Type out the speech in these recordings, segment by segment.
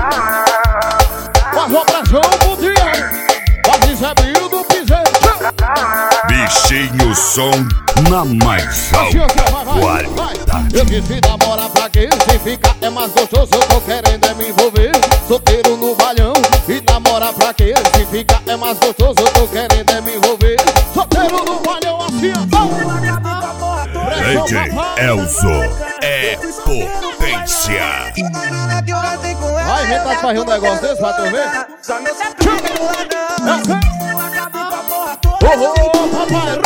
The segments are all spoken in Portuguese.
Faz uma pressão pro dia. Faz Isabel do piseiro. Bichinho som na mais alta qualidade. Eu disse namora pra quê? Se ficar é mais gostoso, eu tô querendo é me envolver. Solteiro no balhão. E namora pra quê? Se ficar é mais gostoso, eu tô querendo é me envolver. Solteiro no balhão assim, DJ Elzo é potência. Vai inventar de fazer um negócio desse pra tu ver? Papai,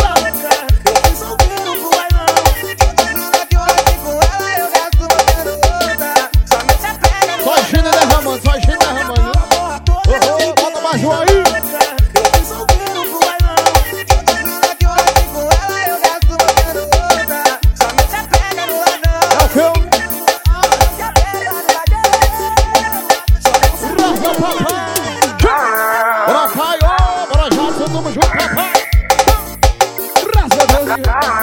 só enchendo e derramando, só enchendo e derramando. Bota mais um aí. Bora Caio, bora Jackson, tamo junto, papai. Graças a Deus.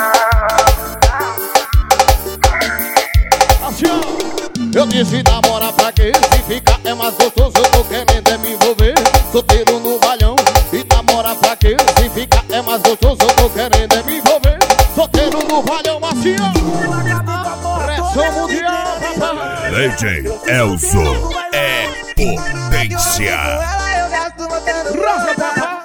Assim, ó. Eu disse namora pra quê? Se ficar é mais gostoso, eu tô querendo é me envolver. Solteiro no balhão. E namora pra quê? Se ficar é mais gostoso, eu tô querendo é me envolver. Solteiro no balhão, assim, ó. Pressão mundial, papai. DJ Elzo é potência. Raça, papai.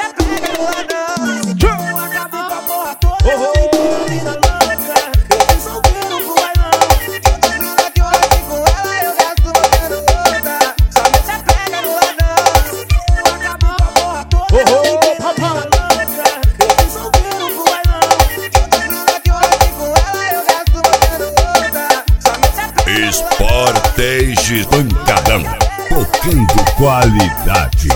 Sportage Pancadão, tocando qualidade.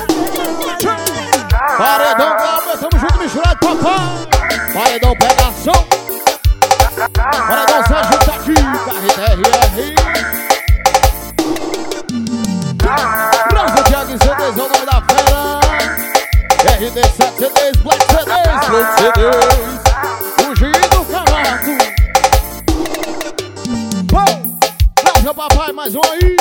Paredão Glauber, tamo junto, misturado, papai. Paredão pegação. Paredão Sérgio tá aqui, KRR. Brasil Thiago e CDs, é o nome da fera. RD7 CDs, Black CDs, Float CDs. Fugindo Cavaco. Bom, Brasil papai, mais um aí.